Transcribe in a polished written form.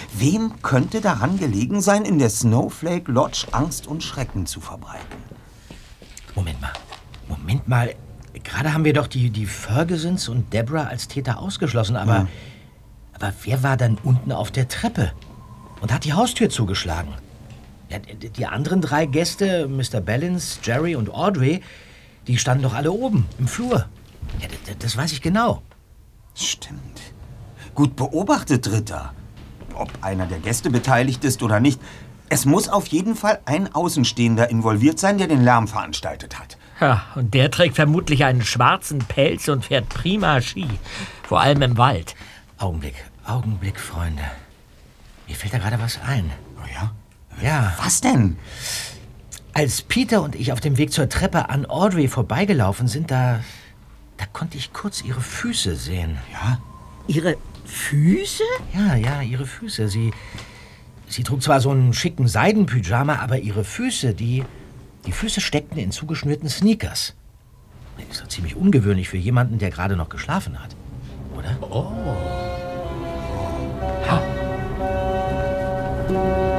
Wem könnte daran gelegen sein, in der Snowflake Lodge Angst und Schrecken zu verbreiten? Moment mal. Gerade haben wir doch die Fergusons und Deborah als Täter ausgeschlossen, aber wer war dann unten auf der Treppe und hat die Haustür zugeschlagen? Ja, die anderen 3 Gäste, Mr. Bellins, Jerry und Audrey, die standen doch alle oben im Flur. Ja, das weiß ich genau. Stimmt. Gut beobachtet, Dritter. Ob einer der Gäste beteiligt ist oder nicht, es muss auf jeden Fall ein Außenstehender involviert sein, der den Lärm veranstaltet hat. Ja, und der trägt vermutlich einen schwarzen Pelz und fährt prima Ski. Vor allem im Wald. Augenblick, Freunde. Mir fällt da gerade was ein. Oh ja? Ja. Was denn? Als Peter und ich auf dem Weg zur Treppe an Audrey vorbeigelaufen sind, da konnte ich kurz ihre Füße sehen. Ja? Ihre Füße? Ja, ihre Füße. Sie trug zwar so einen schicken Seidenpyjama, aber ihre Füße, die Füße steckten in zugeschnürten Sneakers. Das ist doch ziemlich ungewöhnlich für jemanden, der gerade noch geschlafen hat. Oder? Oh. Ha.